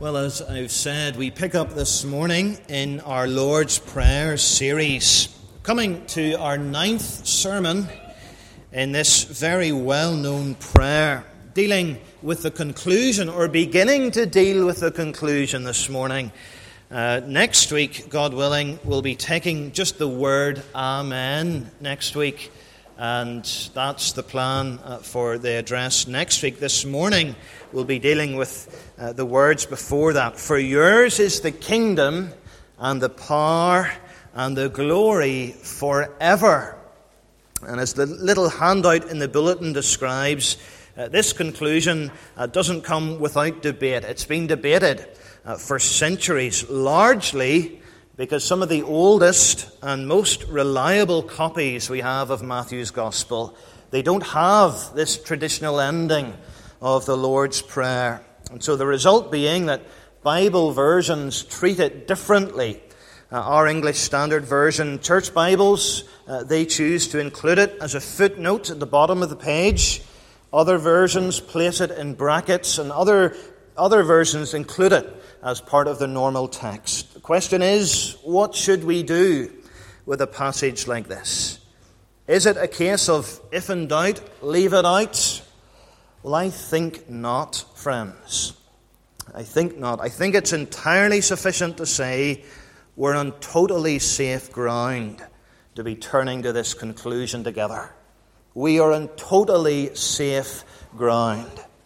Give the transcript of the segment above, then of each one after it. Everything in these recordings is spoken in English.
Well, as I've said, we pick up this morning in our Lord's Prayer series, coming to our 9th sermon in this very well-known prayer, dealing with the conclusion, or beginning to deal with the conclusion this morning. Next week, God willing, we'll be taking just the word Amen next week, and that's the plan for the address next week. This morning, we'll be dealing with the words before that. For yours is the kingdom and the power and the glory forever. And as the little handout in the bulletin describes, this conclusion doesn't come without debate. It's been debated for centuries, largely because some of the oldest and most reliable copies we have of Matthew's Gospel, they don't have this traditional ending of the Lord's Prayer. And so the result being that Bible versions treat it differently. Our English Standard Version church Bibles, they choose to include it as a footnote at the bottom of the page. Other versions place it in brackets, and other versions include it as part of the normal text. The question is, what should we do with a passage like this? Is it a case of, if in doubt, leave it out? Well, I think not, friends. I think not. I think it's entirely sufficient to say we're on totally safe ground to be turning to this conclusion together. We are on totally safe ground.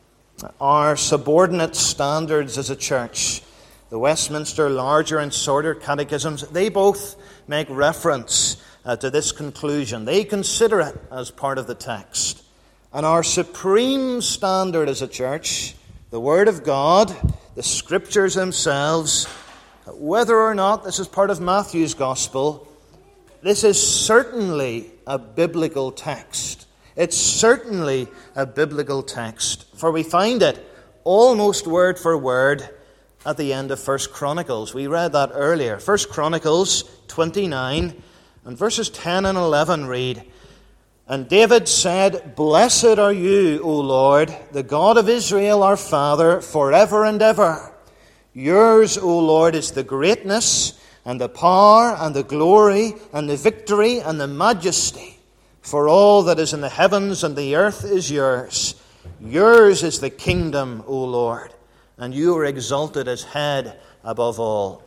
Our subordinate standards as a church, the Westminster Larger and Shorter Catechisms, they both make reference to this conclusion. They consider it as part of the text. And our supreme standard as a church, the Word of God, the Scriptures themselves, whether or not this is part of Matthew's Gospel, this is certainly a biblical text. It's certainly a biblical text, for we find it almost word for word at the end of 1 Chronicles. We read that earlier. 1 Chronicles 29 and verses 10 and 11 read, And David said, Blessed are you, O Lord, the God of Israel, our Father, forever and ever. Yours, O Lord, is the greatness and the power and the glory and the victory and the majesty. For all that is in the heavens and the earth is yours. Yours is the kingdom, O Lord, and you are exalted as head above all.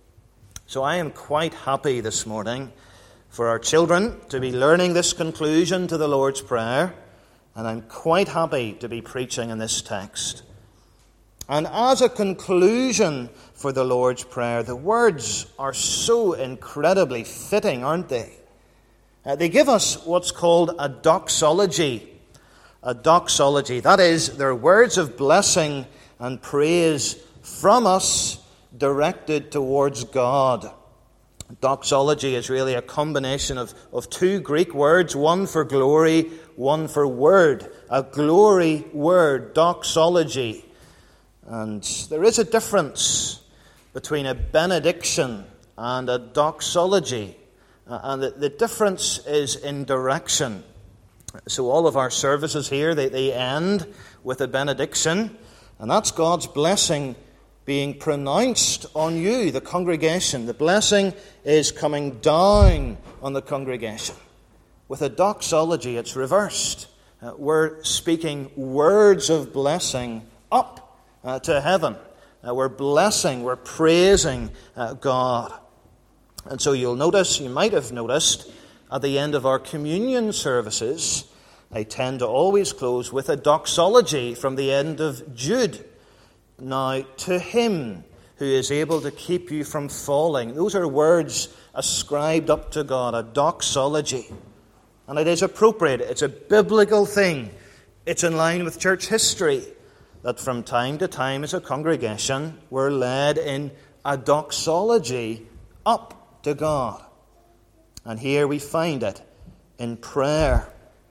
So I am quite happy this morning for our children to be learning this conclusion to the Lord's Prayer, and I'm quite happy to be preaching in this text. And as a conclusion for the Lord's Prayer, the words are so incredibly fitting, aren't they? They give us what's called a doxology. A doxology, that is, they're words of blessing and praise from us directed towards God. Doxology is really a combination of two Greek words, one for glory, one for word. A glory word, doxology. And there is a difference between a benediction and a doxology. And the difference is in direction. So all of our services here, they end with a benediction. And that's God's blessing being pronounced on you, the congregation. The blessing is coming down on the congregation. With a doxology, it's reversed. We're speaking words of blessing up to heaven. We're blessing, we're praising God. And so you might have noticed, at the end of our communion services, I tend to always close with a doxology from the end of Jude. Now, to him who is able to keep you from falling. Those are words ascribed up to God, a doxology. And it is appropriate. It's a biblical thing. It's in line with church history that from time to time as a congregation we're led in a doxology up to God. And here we find it in prayer.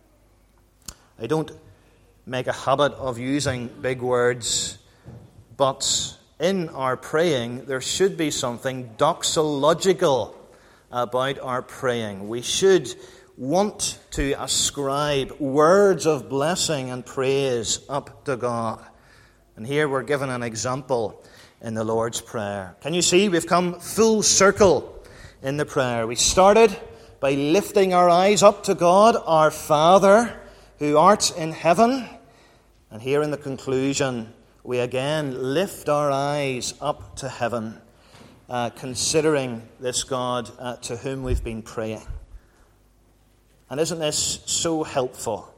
I don't make a habit of using big words, but in our praying, there should be something doxological about our praying. We should want to ascribe words of blessing and praise up to God. And here we're given an example in the Lord's Prayer. Can you see we've come full circle in the prayer? We started by lifting our eyes up to God, our Father, who art in heaven. And here in the conclusion, we again lift our eyes up to heaven, considering this God to whom we've been praying. And isn't this so helpful?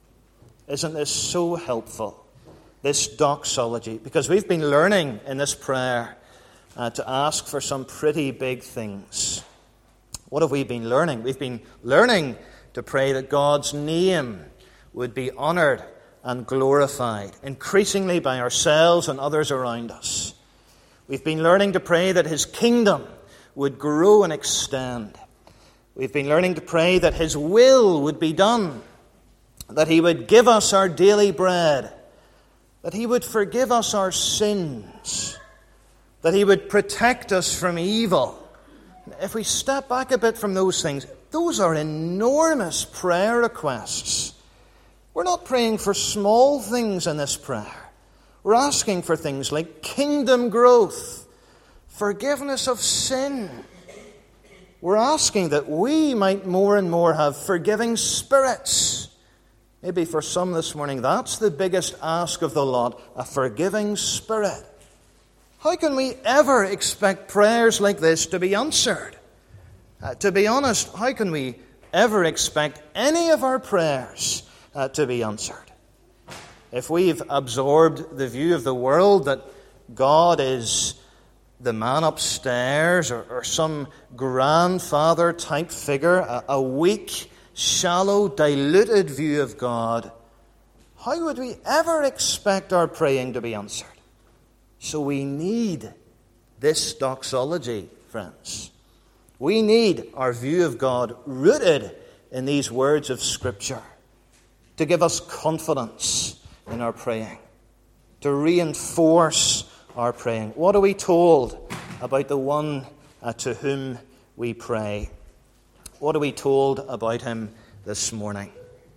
Isn't this so helpful, this doxology? Because we've been learning in this prayer to ask for some pretty big things. What have we been learning? We've been learning to pray that God's name would be honored and glorified, increasingly by ourselves and others around us. We've been learning to pray that His kingdom would grow and extend. We've been learning to pray that His will would be done, that He would give us our daily bread, that He would forgive us our sins, that He would protect us from evil. If we step back a bit from those things, those are enormous prayer requests. We're not praying for small things in this prayer. We're asking for things like kingdom growth, forgiveness of sin. We're asking that we might more and more have forgiving spirits. Maybe for some this morning, that's the biggest ask of the lot, a forgiving spirit. How can we ever expect prayers like this to be answered? To be honest, how can we ever expect any of our prayers to be answered? If we've absorbed the view of the world that God is the man upstairs or some grandfather type figure, a weak, shallow, diluted view of God, how would we ever expect our praying to be answered? So we need this doxology, friends. We need our view of God rooted in these words of Scripture to give us confidence in our praying, to reinforce our praying. What are we told about the one to whom we pray? What are we told about Him this morning?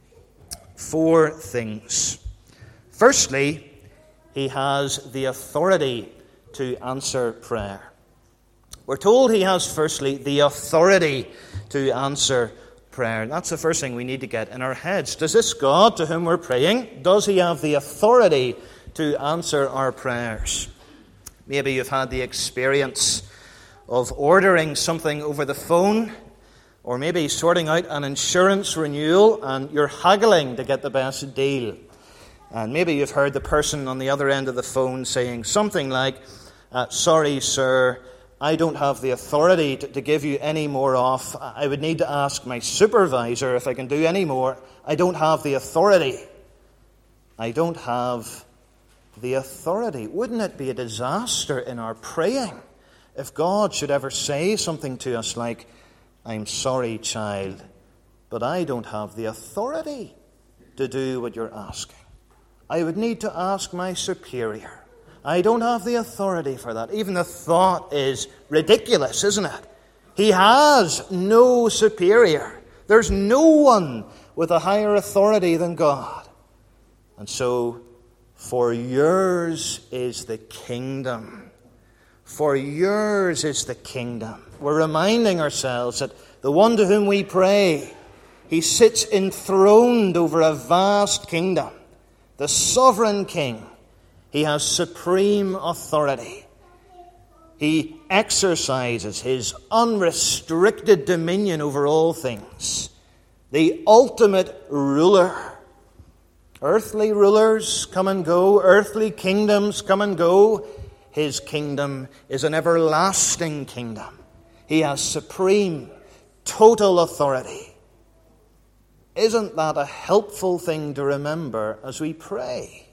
4 things. Firstly, He has the authority to answer prayer. We're told He has, firstly, the authority to answer prayer. That's the first thing we need to get in our heads. Does this God to whom we're praying, does He have the authority to answer our prayers? Maybe you've had the experience of ordering something over the phone, or maybe sorting out an insurance renewal and you're haggling to get the best deal. And maybe you've heard the person on the other end of the phone saying something like, sorry, sir, I don't have the authority to give you any more off. I would need to ask my supervisor if I can do any more. I don't have the authority. I don't have the authority. Wouldn't it be a disaster in our praying if God should ever say something to us like, I'm sorry, child, but I don't have the authority to do what you're asking. I would need to ask my superior. I don't have the authority for that. Even the thought is ridiculous, isn't it? He has no superior. There's no one with a higher authority than God. And so, for yours is the kingdom. For yours is the kingdom. We're reminding ourselves that the one to whom we pray, He sits enthroned over a vast kingdom. The sovereign King. He has supreme authority. He exercises His unrestricted dominion over all things. The ultimate ruler. Earthly rulers come and go. Earthly kingdoms come and go. His kingdom is an everlasting kingdom. He has supreme, total authority. Isn't that a helpful thing to remember as we pray?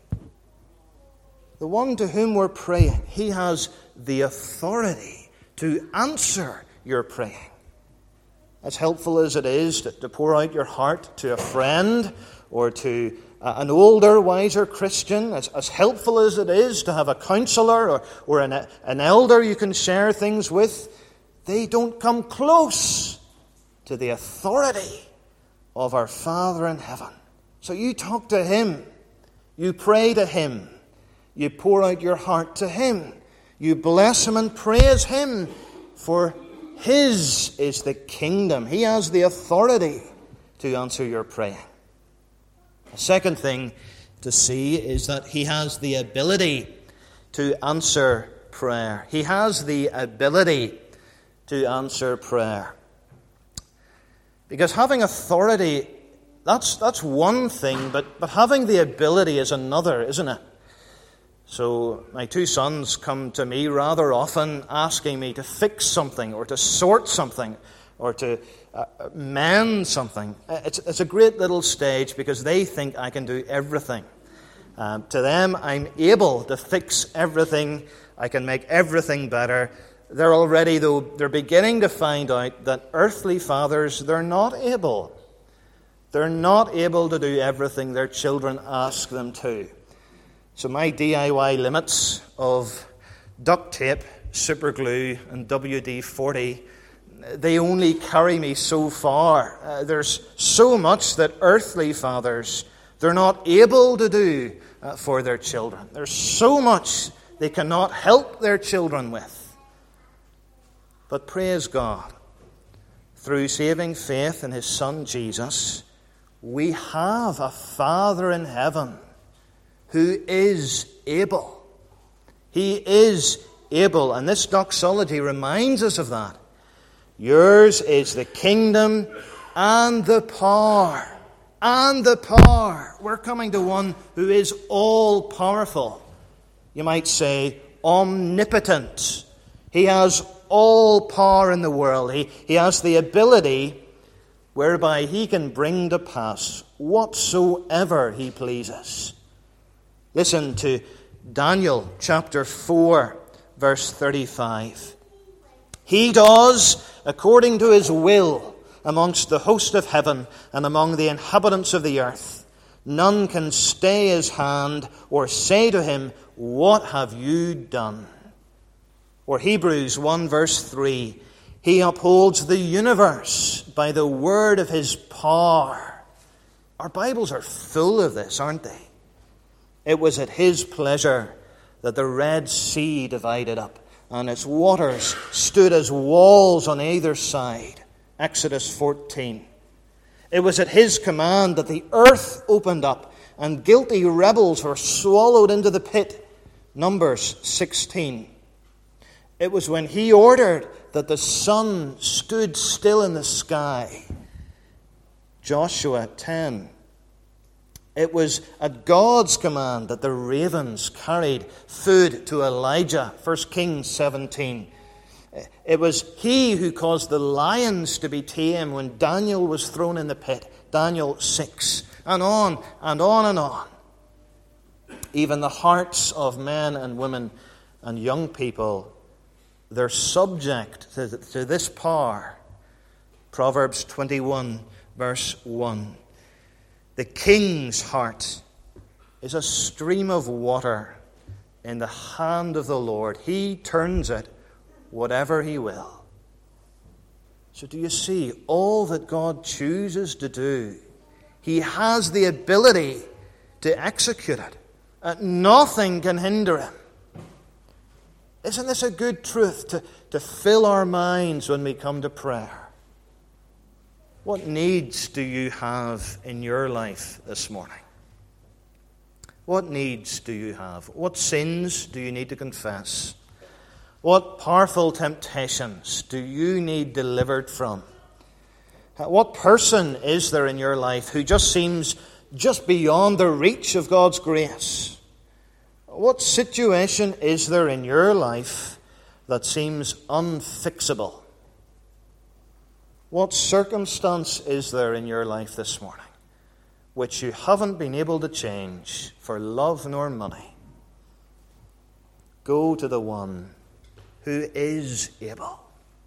The one to whom we're praying, He has the authority to answer your praying. As helpful as it is to pour out your heart to a friend or to an older, wiser Christian, as helpful as it is to have a counselor or an elder you can share things with, they don't come close to the authority of our Father in heaven. So you talk to Him. You pray to Him. You pour out your heart to Him. You bless him and praise him, for his is the kingdom. He has the authority to answer your praying. The second thing to see is that he has the ability to answer prayer. He has the ability to answer prayer. Because having authority, that's one thing, but having the ability is another, isn't it? So my two sons come to me rather often asking me to fix something or to sort something or to mend something. It's a great little stage because they think I can do everything. To them, I'm able to fix everything. I can make everything better. They're already, though, they're beginning to find out that earthly fathers, they're not able. They're not able to do everything their children ask them to. So my DIY limits of duct tape, super glue, and WD-40, they only carry me so far. There's so much that earthly fathers, they're not able to do for their children. There's so much they cannot help their children with. But praise God, through saving faith in his Son Jesus, we have a Father in heaven who is able. He is able, and this doxology reminds us of that. Yours is the kingdom and the power. And the power. We're coming to one who is all-powerful. You might say omnipotent. He has all power in the world. He has the ability whereby he can bring to pass whatsoever he pleases. Listen to Daniel chapter 4, verse 35. He does according to his will amongst the host of heaven and among the inhabitants of the earth. None can stay his hand or say to him, "What have you done?" Or Hebrews 1 verse 3, he upholds the universe by the word of his power. Our Bibles are full of this, aren't they? It was at his pleasure that the Red Sea divided up and its waters stood as walls on either side. Exodus 14. It was at his command that the earth opened up and guilty rebels were swallowed into the pit. Numbers 16. It was when he ordered that the sun stood still in the sky. Joshua 10. It was at God's command that the ravens carried food to Elijah. 1 Kings 17. It was he who caused the lions to be tame when Daniel was thrown in the pit. Daniel 6. And on and on and on. Even the hearts of men and women and young people, they're subject to this power. Proverbs 21, verse 1. The king's heart is a stream of water in the hand of the Lord. He turns it whatever he will. So do you see all that God chooses to do? He has the ability to execute it. Nothing can hinder him. Isn't this a good truth to fill our minds when we come to prayer? What needs do you have in your life this morning? What needs do you have? What sins do you need to confess? What powerful temptations do you need delivered from? What person is there in your life who just seems just beyond the reach of God's grace? What situation is there in your life that seems unfixable? What circumstance is there in your life this morning which you haven't been able to change for love nor money? Go to the one who is able.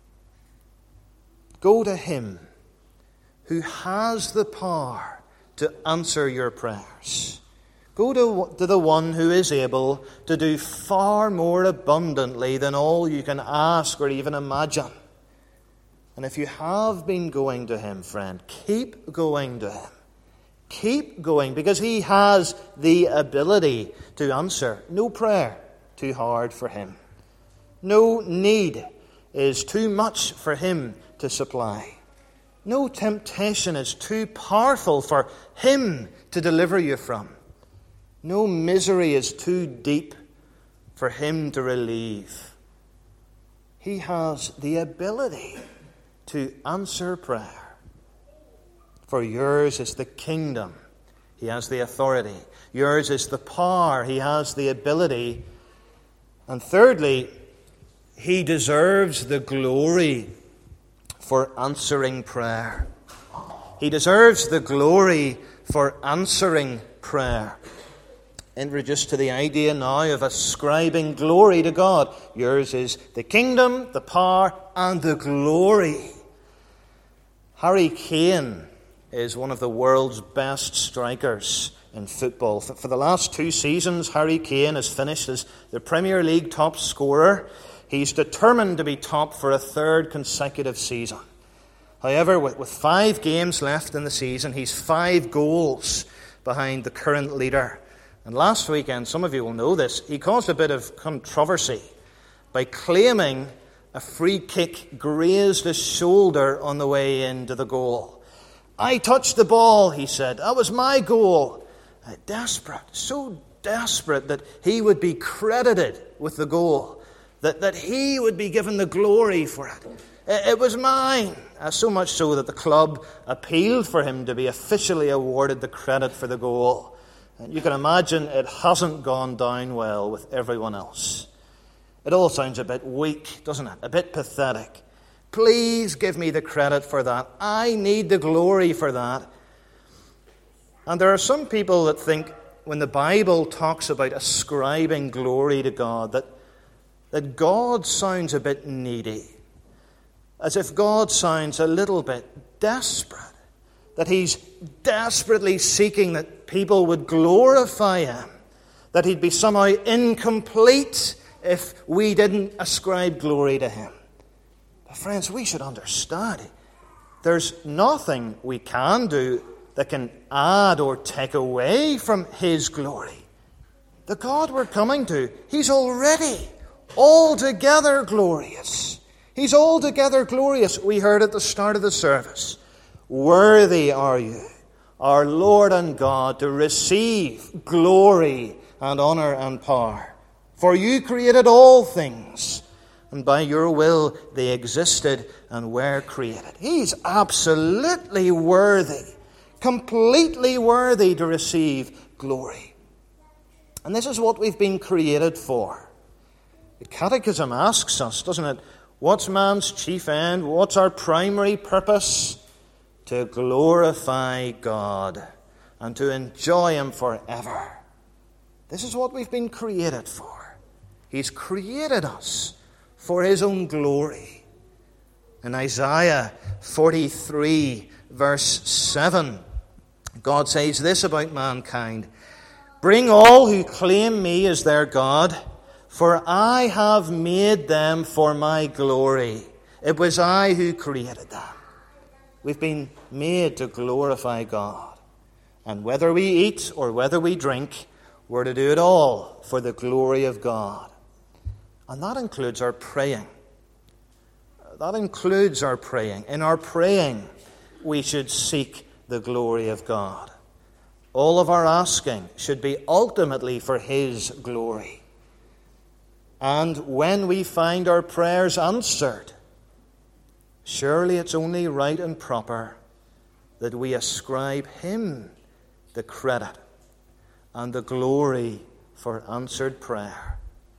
Go to him who has the power to answer your prayers. Go to the one who is able to do far more abundantly than all you can ask or even imagine. And if you have been going to him, friend, keep going to him. Keep going, because he has the ability to answer. No prayer too hard for him. No need is too much for him to supply. No temptation is too powerful for him to deliver you from. No misery is too deep for him to relieve. He has the ability to answer prayer. For yours is the kingdom. He has the authority. Yours is the power. He has the ability. And thirdly, he deserves the glory for answering prayer. He deserves the glory for answering prayer. Introduced to the idea now of ascribing glory to God. Yours is the kingdom, the power, and the glory. Harry Kane is one of the world's best strikers in football. For the last 2 seasons, Harry Kane has finished as the Premier League top scorer. He's determined to be top for a 3rd consecutive season. However, with 5 games left in the season, he's 5 goals behind the current leader. And last weekend, some of you will know this, he caused a bit of controversy by claiming a free kick grazed his shoulder on the way into the goal. I touched the ball, he said. That was my goal. Desperate, so desperate that he would be credited with the goal, that he would be given the glory for it. It was mine. So much so that the club appealed for him to be officially awarded the credit for the goal. And you can imagine it hasn't gone down well with everyone else. It all sounds a bit weak, doesn't it? A bit pathetic. Please give me the credit for that. I need the glory for that. And there are some people that think when the Bible talks about ascribing glory to God, that God sounds a bit needy. As if God sounds a little bit desperate. That he's desperately seeking that people would glorify him. That he'd be somehow incomplete if we didn't ascribe glory to him. But friends, we should understand, there's nothing we can do that can add or take away from his glory. The God we're coming to, he's already altogether glorious. He's altogether glorious. We heard at the start of the service. Worthy are you, our Lord and God, to receive glory and honor and power. For you created all things, and by your will they existed and were created. He's absolutely worthy, completely worthy to receive glory. And this is what we've been created for. The Catechism asks us, doesn't it, what's man's chief end? What's our primary purpose? To glorify God and to enjoy him forever. This is what we've been created for. He's created us for his own glory. In Isaiah 43, verse 7, God says this about mankind. Bring all who claim me as their God, for I have made them for my glory. It was I who created them. We've been made to glorify God. And whether we eat or whether we drink, we're to do it all for the glory of God. And that includes our praying. That includes our praying. In our praying, we should seek the glory of God. All of our asking should be ultimately for his glory. And when we find our prayers answered, surely it's only right and proper that we ascribe him the credit and the glory for answered prayer.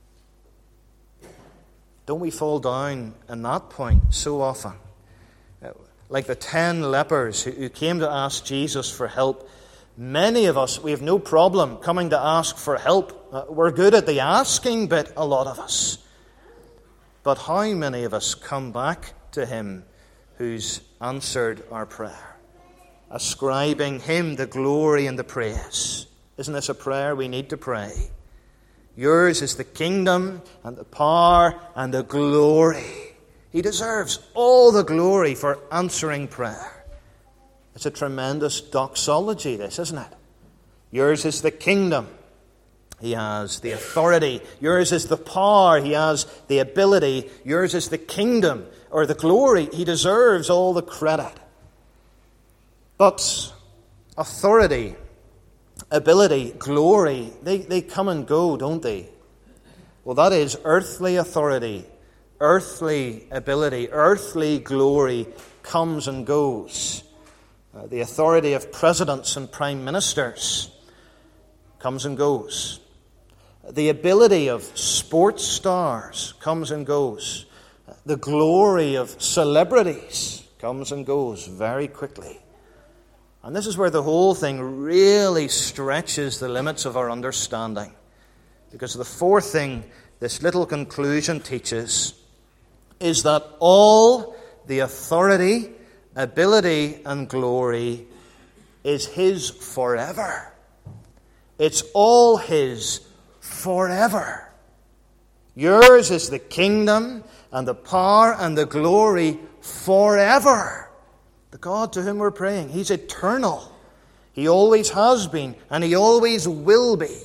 Don't we fall down in that point so often? Like the 10 lepers who came to ask Jesus for help. Many of us, we have no problem coming to ask for help. We're good at the asking bit, a lot of us. But how many of us come back to him who's answered our prayer, ascribing him the glory and the praise? Isn't this a prayer we need to pray? Yours is the kingdom and the power and the glory. He deserves all the glory for answering prayer. It's a tremendous doxology, this, isn't it? Yours is the kingdom. He has the authority. Yours is the power. He has the ability. Yours is the kingdom or the glory. He deserves all the credit. But authority, ability, glory, they come and go, don't they? Well, that is earthly authority, earthly ability, earthly glory comes and goes. The authority of presidents and prime ministers comes and goes. The ability of sports stars comes and goes. The glory of celebrities comes and goes very quickly. And this is where the whole thing really stretches the limits of our understanding. Because the fourth thing this little conclusion teaches is that all the authority, ability, and glory is His forever. It's all His forever. Yours is the kingdom and the power and the glory forever. The God to whom we're praying, He's eternal. He always has been and He always will be.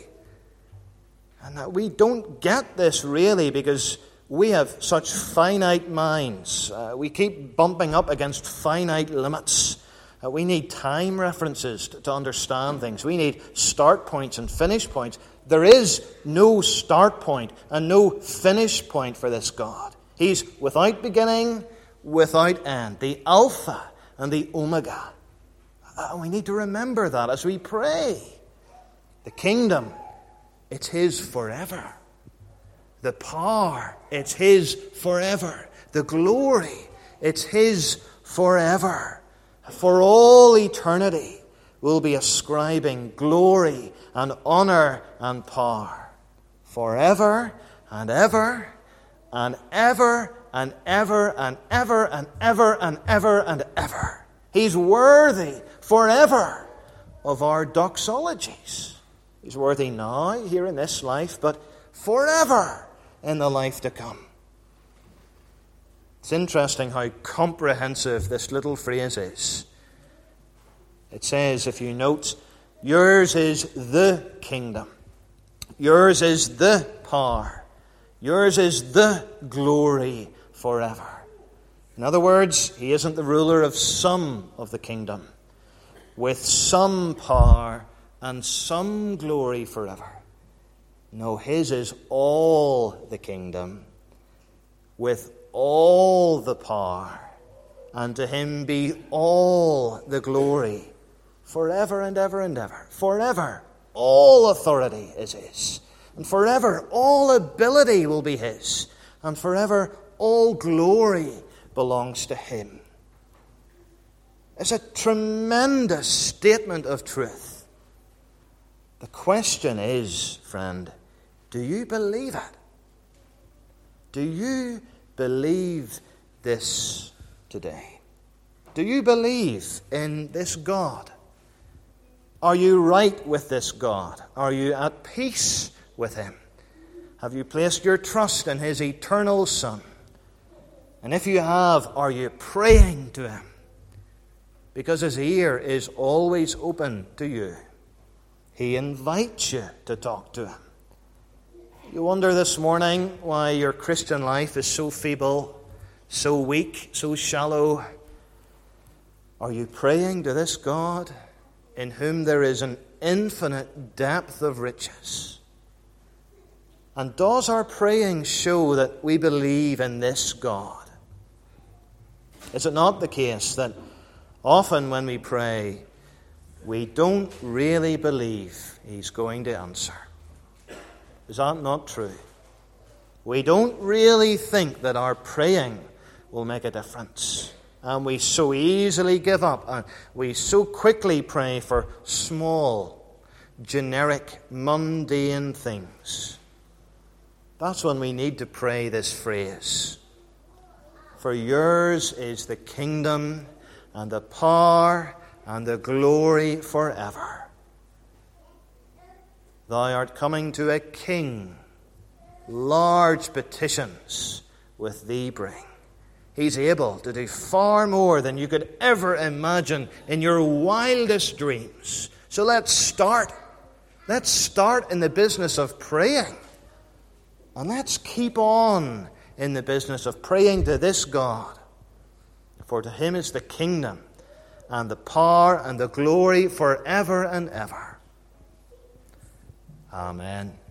And we don't get this really because we have such finite minds. We keep bumping up against finite limits. We need time references to understand things. We need start points and finish points. There is no start point and no finish point for this God. He's without beginning, without end. The Alpha and the Omega. And we need to remember that as we pray. The kingdom, it's His forever. The power, it's His forever. The glory, it's His forever. For all eternity, we'll be ascribing glory and honor and power. Forever and ever and ever and ever and ever and ever and ever and ever. He's worthy forever of our doxologies. He's worthy now, here in this life, but forever in the life to come. It's interesting how comprehensive this little phrase is. It says, if you note, yours is the kingdom. Yours is the power. Yours is the glory forever. In other words, He isn't the ruler of some of the kingdom, with some power and some glory forever. No, His is all the kingdom, with all the power, and to Him be all the glory, forever and ever and ever. Forever, all authority is His. And forever, all ability will be His. And forever, all glory belongs to Him. It's a tremendous statement of truth. The question is, friend, do you believe it? Do you believe this today? Do you believe in this God? Are you right with this God? Are you at peace with Him? Have you placed your trust in His eternal Son? And if you have, are you praying to Him? Because His ear is always open to you. He invites you to talk to Him. You wonder this morning why your Christian life is so feeble, so weak, so shallow. Are you praying to this God in whom there is an infinite depth of riches? And does our praying show that we believe in this God? Is it not the case that often when we pray, we don't really believe He's going to answer? Is that not true? We don't really think that our praying will make a difference. And we so easily give up. And we so quickly pray for small, generic, mundane things. That's when we need to pray this phrase. For yours is the kingdom and the power and the glory forever. Thou art coming to a king. Large petitions with thee bring. He's able to do far more than you could ever imagine in your wildest dreams. So let's start. let's start in the business of praying. And let's keep on in the business of praying to this God. For to him is the kingdom and the power and the glory forever and ever. Amen.